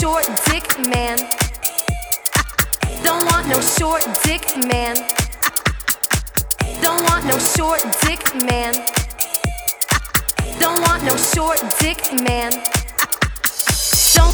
short dick man. Don't want no short dick man. Don't want no short dick man. Don't want no short dick man. Don't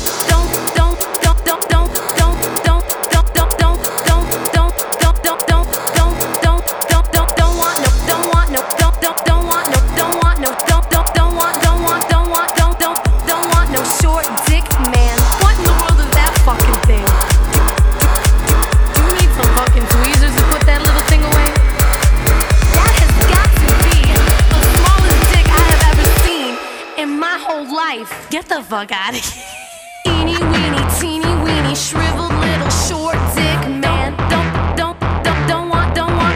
want no short dick man. What in the world is that fucking thing? Do you need some fucking tweezers to put that little thing away? That has got to be the smallest dick I have ever seen in my whole life. Get the fuck out of here. Eeny weeny teeny weeny shriveled little short dick man. Don't want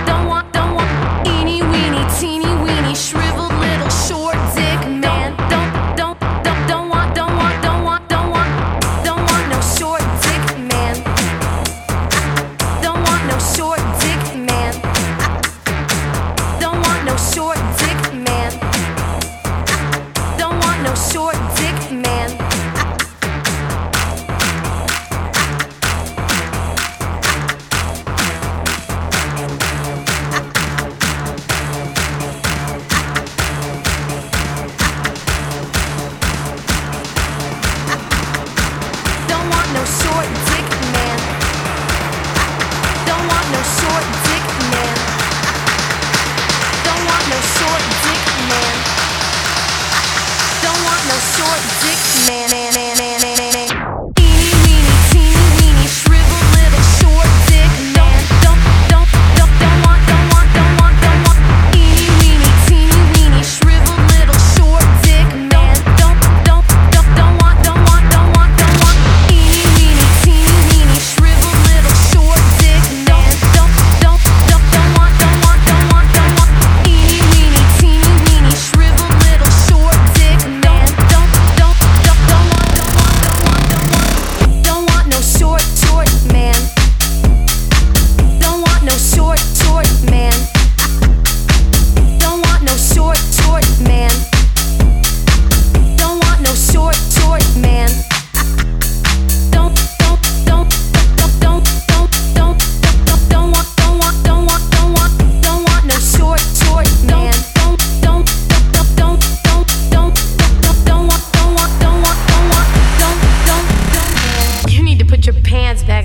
eeny weeny teeny weeny shriveled little short dick man. Don't want no short dick man. Don't want no short dick man. Don't want no short dick man. Don't want no short dick man. Don't want no short dick man. Don't want no short dick man. Don't want no short dick man. Don't want no short dick man. Eeny weeny teeny weeny shriveled little short dick man. Don't want eeny weeny teeny weeny shriveled little short dick man. Don't want eeny weeny teeny weeny shriveled little short dick man. Don't want eeny weeny teeny weeny shriveled little short dick man. Don't want no short man. Don't want no short man. Don't want no short man. Don't want no short man. Don't want no short man. You need to put your pants back